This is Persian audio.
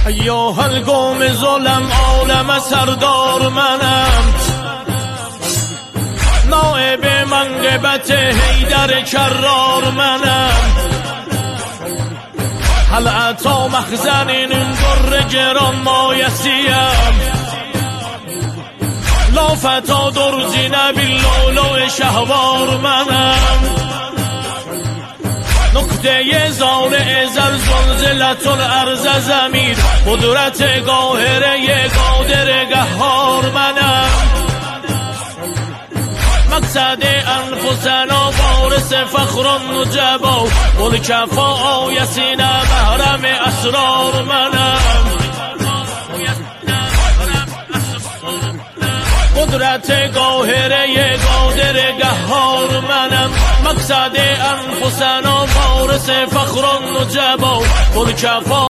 ایها القوم ظلم عالم سردار منم، نائب منقبت حیدر کرار منم، هل عطا مخزن این در گران مایسیم، لافتا درزی نبی لولو شهوار منم، نکته زار ازل زلزلت الارض زمین، قدرت قاهره قادر قهار منم، مقصد انفسنا وارث فخر نجبا، الکفا آیسین محرم اسرار منم، قدرت قاهره قادر قهار منم، مقصد انفسنا وارث فخر نجبا، الکفا